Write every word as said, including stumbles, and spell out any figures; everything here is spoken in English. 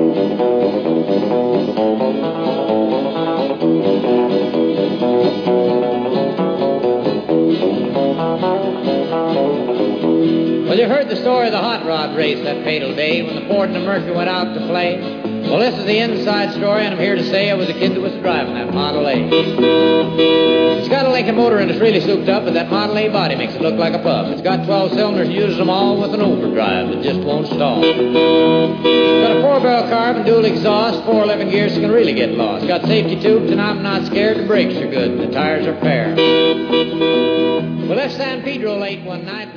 Well, you heard the story of the hot rod race that fatal day when the Ford and the Mercury went out to play. Well, this is the inside story, and I'm here to say I was a kid that was driving that Model A. It's got a Lincoln motor and it's really souped up, but that Model A body makes it look like a pup. It's got twelve cylinders and uses them all with an overdrive that just won't stall. It's got a four-barrel carb and dual exhaust, four eleven gears, so you can really get lost. Got safety tubes, and I'm not scared. The brakes are good and the tires are fair. Well, left San Pedro late one night.